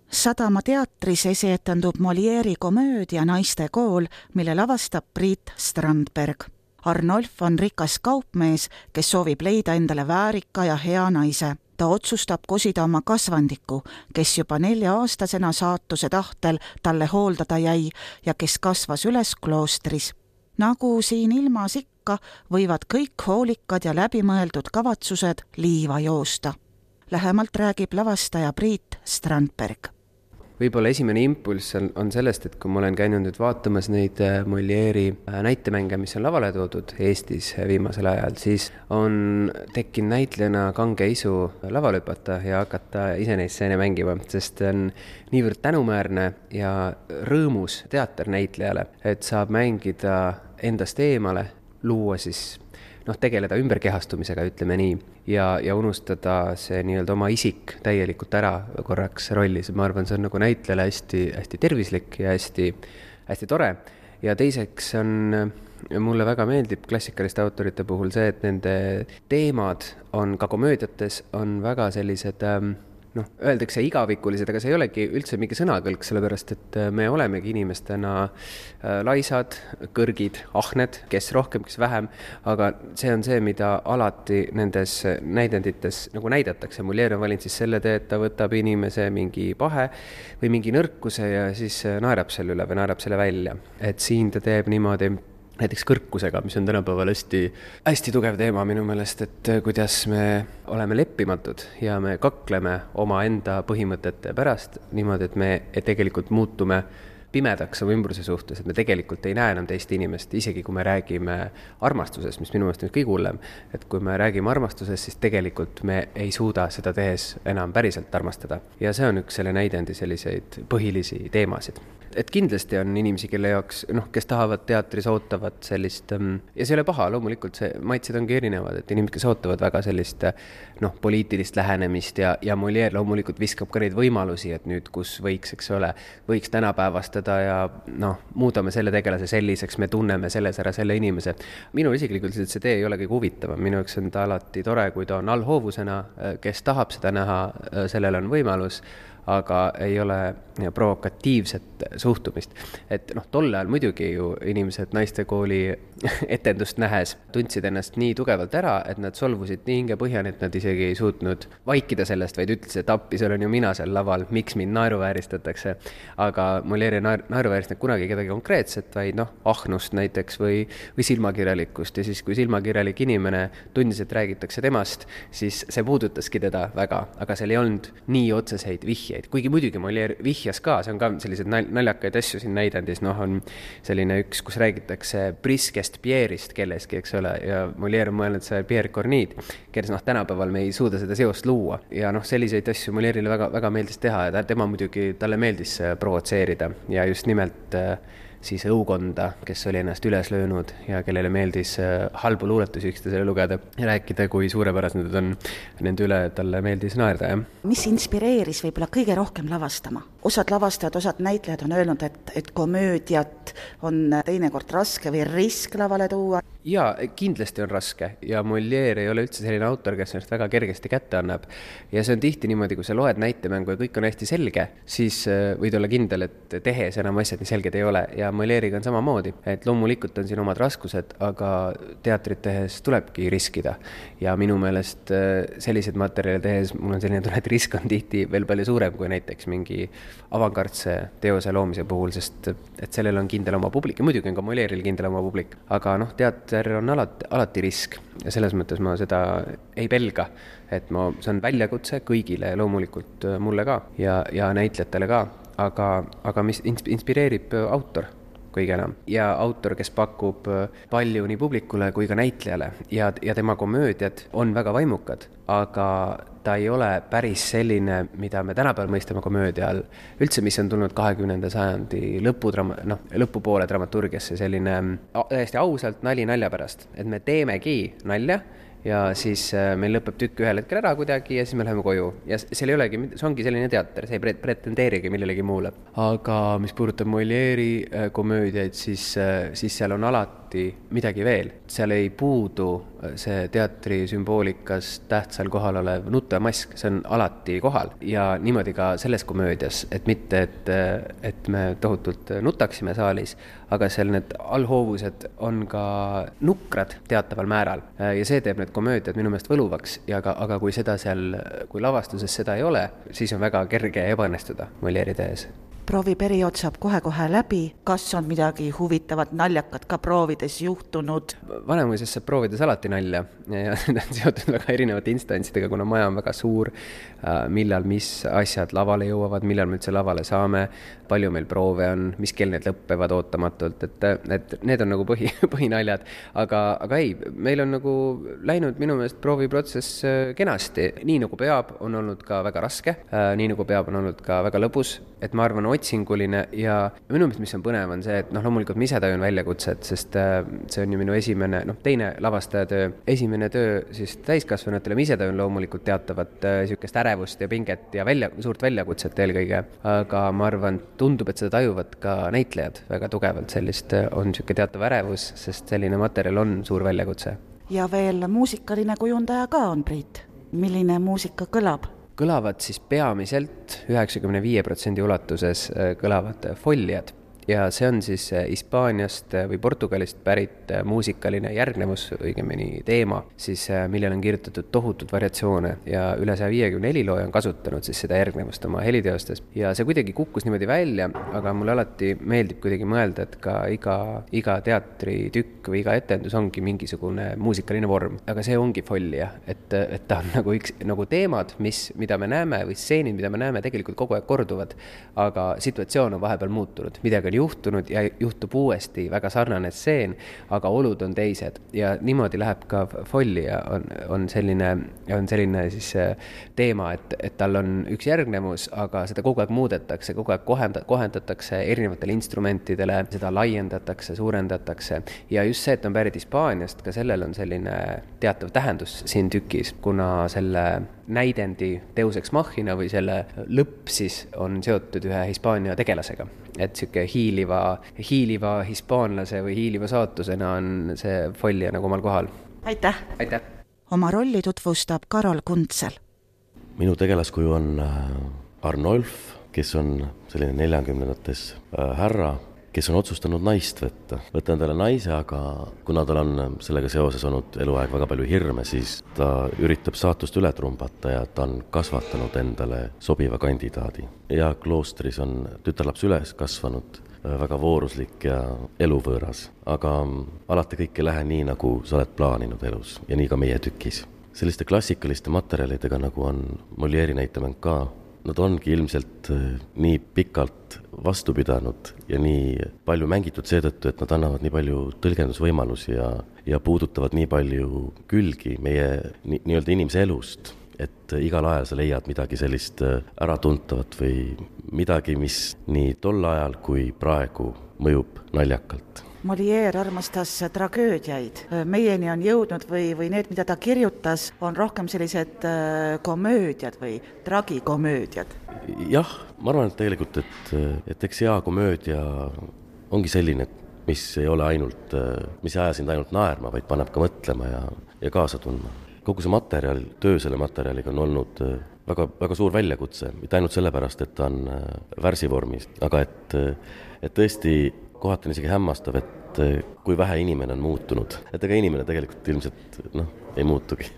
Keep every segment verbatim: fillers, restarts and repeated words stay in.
Sadama teatris esietendub Molieri komöödia Naiste kool, mille lavastab Priit Strandberg. Arnolf on rikas kaupmees, kes soovib leida endale väärika ja hea naise. Ta otsustab kosida oma kasvandiku, kes juba nelja-aastasena saatuse tahtel talle hooldada jäi ja kes kasvas üles kloostris. Nagu siin ilmas ikka, võivad kõik hoolikad ja läbimõeldud kavatsused liiva joosta. Lähemalt räägib lavastaja Priit Strandberg. Võib-olla esimene impulss on, on sellest, et kui ma olen käinud nüüd vaatamas neid Molieri näitemänge, mis on lavale toodud Eestis viimasel ajal, siis on tekkinud näitlejana kange isu lavale hüpata ja hakata ise neid stseene mängima, sest on niivõrd tänumäärne ja rõõmus teater näitlejale, et saab mängida endast eemale, luua siis noh, tegeleda ümberkehastumisega, ütleme nii, ja, ja unustada see nii-öelda oma isik täielikult ära korraks rollis. Ma arvan, see on nagu näitlejale hästi, hästi tervislik ja hästi, hästi tore. Ja teiseks on, mulle väga meeldib klassikaliste autorite puhul see, et nende teemad on ka komöödiates on väga sellised noh, öeldakse igavikulised, aga see ei olegi üldse mingi sõnakõlk, sellepärast, et me olemegi inimestena laisad, kõrgid, ahned, kes rohkem, kes vähem, aga see on see, mida alati nendes näidendites nagu näidatakse. Molière on valinud siis selle tee, et ta võtab inimese mingi pahe või mingi nõrkuse ja siis naerab selle üle või naerab selle välja. Et siin ta teeb niimoodi näiteks kõrkusega, mis on tänapäeval hästi, hästi tugev teema minu meelest, et kuidas me oleme leppimatud ja me kakleme oma enda põhimõtete pärast niimoodi, et me et tegelikult muutume pimedaks oma ümbruse suhtes, et me tegelikult ei näe enam teist inimest, isegi kui me räägime armastusest, mis minu meelest on kõige hullem, et kui me räägime armastusest, siis tegelikult me ei suuda seda tehes enam päriselt armastada. Ja see on üks selle näidendi selliseid põhilisi teemasid. Et kindlasti on inimesi, kelle jaoks, noh, kes tahavad teatris, ootavad sellist, ja see ei ole paha, loomulikult see maitsid ongi erinevad, et inimesed, kes ootavad väga sellist noh, poliitilist lähenemist ja, ja Molière loomulikult viskab ka neid võimalusi, et nüüd, kus võiks, eks ole, võiks tänapäevastada ja noh, muudame selle tegelase selliseks, me tunneme selles ära selle inimese. Minu isiklikult see tee ei ole kõige huvitavam, minu jaoks on ta alati tore, kui ta on allhoovusena, kes tahab seda näha, sellel on võimalus, aga ei ole provokatiivset suhtumist. Et noh, tolle ajal muidugi ju inimesed naistekooli etendust nähes tundsid ennast nii tugevalt ära, et nad solvusid nii hinge põhjani, et nad isegi ei suutnud vaikida sellest, vaid ütlesid, et appi, seal on ju mina seal laval, miks mind naeruvääristatakse. Aga Molière ei naeruvääristanud kunagi kedagi konkreetset, vaid noh, ahnust näiteks või, või silmakirjalikkust. Ja siis, kui silmakirjalik inimene tundis, et räägitakse temast, siis see puudutaski teda väga, aga seal ei olnud nii otseseid vihjeid. Kuigi muidugi Molière vihjas ka, see on ka sellised naljakaid asju siin näidendis, noh on selline üks, kus räägitakse Priskest Pierre'ist kelleski, eks ole, ja Molière on mõelnud see Pierre Corneille, kes noh, tänapäeval me ei suuda seda seost luua. Ja noh, selliseid asju Molierile väga, väga meeldis teha ja tema muidugi, talle meeldis provotseerida ja just nimelt siis õukonda, kes oli ennast üles löönud ja kellele meeldis halbu luuletusi üksteisele lugeda ja rääkida, kui suurepärased need on nende üle, talle meeldis naerda. Ja. Mis inspireeris võib-olla kõige rohkem lavastama? Osad lavastajad, osad näitlejad on öelnud, et, et komöödiat on teinekord raske või risk lavale tuua. Ja kindlasti on raske ja Molière ei ole üldse selline autor, kes ennast väga kergesti kätte annab. Ja see on tihti niimoodi, kui sa loed näitemängu ja kõik on hästi selge, siis võid olla kindel, et tehes enam asjad nii selged ei ole. Ja Molière'iga on samamoodi, et loomulikult on siin omad raskused, aga teatrit tehes tulebki riskida. Ja minu meelest sellised materjali tehes, mul on selline tunne, et risk on tihti veel palju suurem kui näiteks mingi avangardse teose loomise puhul, sest et sellel on kindel oma publik ja muidugi on ka Molière'il kindel oma publik. Aga noh, teater on alati, alati risk ja selles mõttes ma seda ei pelga, et ma, see on väljakutse kõigile loomulikult mulle ka ja, ja näitlejatele ka, aga, aga mis inspireerib autor kõige enam. Ja autor, kes pakub palju nii publikule kui ka näitlejale ja, ja tema komöödiad on väga vaimukad, aga ta ei ole päris selline, mida me tänapäeval mõistame komöödia all. Üldse, mis on tulnud kahekümnenda sajandi lõpu, no, lõpupoole dramaturgiasse selline täiesti ausalt nali nalja pärast, et me teemegi nalja ja siis meil lõpeb tükk ühel hetkel ära kuidagi ja siis me läheme koju. Ja seal ei olegi, see ongi selline teater, see ei pretendeerigi millelegi muule. Aga mis puudutab Molière'i komöödiaid, siis, siis seal on alati alati midagi veel. Seal ei puudu see teatri sümboolikas tähtsal kohal olev nutemask, see on alati kohal. Ja niimoodi ka selles komöödias, et mitte, et, et me tohutult nutaksime saalis, aga seal need allhoovused on ka nukrad teataval määral. Ja see teeb need komöödiad minu meelest võluvaks, ja aga, aga kui seda seal, kui lavastuses seda ei ole, siis on väga kerge ebaõnnestuda Molière'i tees. Prooviperiood saab kohe-kohe läbi. Kas on midagi huvitavat, naljakat ka proovides juhtunud? Vanemuises saab proovides alati nalja ja need on seotud väga erinevate instantsidega, kuna maja on väga suur, millal mis asjad lavale jõuavad, millal me üldse lavale saame, palju meil proove on, mis kell need lõppevad ootamatult, et, et need on nagu põhi, põhinaljad, aga, aga ei, meil on nagu läinud minu meelest prooviprotsess kenasti, nii nagu peab, on olnud ka väga raske, nii nagu peab, on olnud ka väga lõbus, et ma arvan, otsinguline ja minu meelest, mis on põnev, on see, et noh, loomulikult ma ise tajun väljakutset, sest see on ju minu esimene, noh, teine lavastaja töö, esimene töö siis täiskasvanutele, ma ise tajun loomulikult teatavat sihukest ärevust ja pinget ja välja, suurt väljakutset eelkõige, aga ma arvan, tundub, et seda tajuvad ka näitlejad väga tugevalt, sellist on sihuke teatav ärevus, sest selline materjal on suur väljakutse. Ja veel muusikaline kujundaja ka on, Priit. Milline muusika kõlab? Kõlavad siis peamiselt üheksakümne viie protsendi ulatuses kõlavad foljad ja see on siis Hispaaniast või Portugalist pärit muusikaline järgnevus, õigemini teema, siis millel on kirjutatud tohutud variatsioone ja üle saja viiekümne helilooja on kasutanud siis seda järgnevust oma heliteostes ja see kuidagi kukkus niimoodi välja, aga mulle alati meeldib kuidagi mõelda, et ka iga, iga teatritükk või iga etendus ongi mingisugune muusikaline vorm, aga see ongi folja, et, et ta on nagu, üks, nagu teemad, mis, mida me näeme või stseenid, mida me näeme, tegelikult kogu aeg korduvad, aga situatsioon on vahepeal muutunud, midagi on juhtunud ja juhtub uuesti väga sarnane stseen, aga olud on teised ja niimoodi läheb ka folja, on, on selline, on selline siis teema, et, et tal on üks järgnevus, aga seda kogu aeg muudetakse, kogu aeg kohenda, kohendatakse erinevatele instrumentidele, seda laiendatakse, suurendatakse ja just see, et on pärit Hispaaniast, ka sellel on selline teatav tähendus siin tükis, kuna selle näidendi Deus Ex Machina või selle lõpp siis on seotud ühe Hispaania tegelasega. Et siuke hiiliva, hiiliva hispaanlase või hiiliva saatusena on see folja nagu omal kohal. Aitäh! Aitäh! Oma rolli tutvustab Karol Kuntsel. Minu tegelaskuju on Arnolf, kes on selline neljakümnendates härra, kes on otsustanud naist võtta. Võtta endale naise, aga kuna tal on sellega seoses olnud eluaeg väga palju hirme, siis ta üritab saatust üle trumbata ja ta on kasvatanud endale sobiva kandidaadi. Ja kloostris on tütarlaps üles kasvanud, väga vooruslik ja eluvõõras, aga alati kõik ei lähe nii, nagu sa oled plaaninud elus ja nii ka meie tükis. Selliste klassikaliste materjalidega, nagu on Molière'i näitemäng ka, nad ongi ilmselt nii pikalt vastu pidanud ja nii palju mängitud seetõttu, et nad annavad nii palju tõlgendusvõimalusi ja, ja puudutavad nii palju külgi meie nii, nii-öelda inimese elust, et igal ajal sa leiad midagi sellist äratuntavat või midagi, mis nii tol ajal kui praegu mõjub naljakalt. Molière armastas tragöödiaid. Meieni on jõudnud või, või need, mida ta kirjutas, on rohkem sellised komöödiad või tragikomöödiad. Jah, ma arvan, et tegelikult, et, et eks hea komöödia ongi selline, mis ei ole ainult, mis ei aja sind ainult naerma, vaid paneb ka mõtlema ja, ja kaasa tundma. Kogu see materjal, töö selle materjaliga on olnud väga, väga suur väljakutse, mitte ainult sellepärast, et ta on värsivormis, aga et, et tõesti kohati on isegi hämmastav, et kui vähe inimene on muutunud. Et ega inimene tegelikult ilmselt noh, ei muutugi.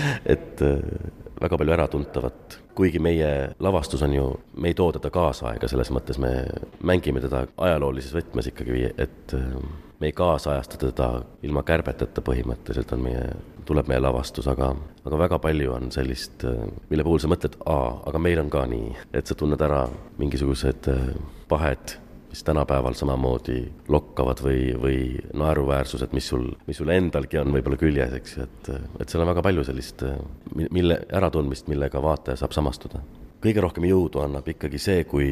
et väga palju äratuntavat. Kuigi meie lavastus on ju, me ei too teda kaasaega, selles mõttes me mängime teda ajaloolises võtmes ikkagi, et me ei kaasajasta teda ilma kärbeteta põhimõtteliselt on meie, tuleb meie lavastus, aga, aga väga palju on sellist, mille puhul sa mõtled, aa, aga meil on ka nii, et sa tunned ära mingisugused pahed, mis tänapäeval samamoodi lokkavad või, või naeruväärsused, mis sul, mis sul endalgi on võib-olla küljes, eks, et, et seal on väga palju sellist mille, äratundmist, millega vaataja saab samastuda. Kõige rohkem jõudu annab ikkagi see, kui,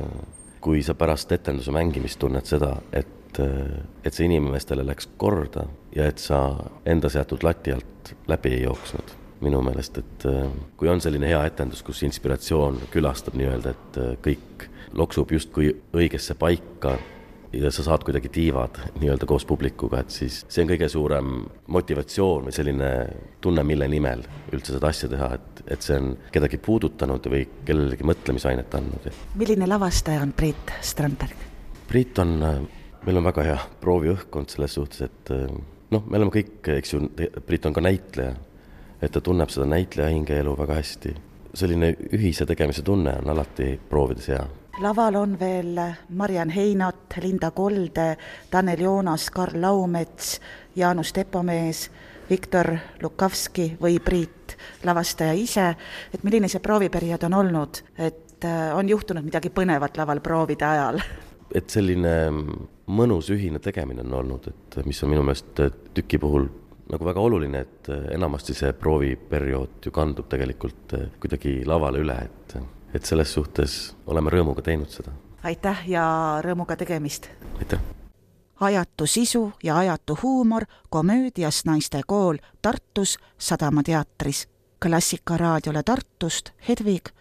kui sa pärast etenduse mängimist tunned seda, et, et see inimestele läks korda ja et sa enda seatud lati alt läbi ei jooksnud. Minu meelest, et kui on selline hea etendus, kus inspiratsioon külastab nii-öelda, et kõik loksub justkui õigesse paika ja sa saad kuidagi tiivad nii-öelda koos publikuga, et siis see on kõige suurem motivatsioon või selline tunne, mille nimel üldse seda asja teha, et, et see on kedagi puudutanud või kellelegi mõtlemisainet andnud. Milline lavastaja on Priit Strandberg? Priit on, meil on väga hea prooviõhkkond selles suhtes, et noh, me oleme kõik, eks ju, Priit on ka näitleja, et ta tunneb seda näitleja hingeelu väga hästi. Selline ühise tegemise tunne on alati proovides hea. Laval on veel Mariann Heinat, Linda Kolde, Tanel Joonas, Karl Laumets, Jaanus Tepomees, Viktor Lukavski või Priit, lavastaja ise. Et milline see prooviperiood on olnud, et on juhtunud midagi põnevat laval proovide ajal? Et selline mõnus ühine tegemine on olnud, et mis on minu meelest tüki puhul nagu väga oluline, et enamasti see prooviperiood ju kandub tegelikult kuidagi lavale üle, et, et selles suhtes oleme rõõmuga teinud seda. Aitäh ja rõõmuga tegemist! Aitäh! Ajatu sisu ja ajatu huumor komöödias Naiste kool Tartus Sadama teatris. Klassika raadiole Tartust Hedvig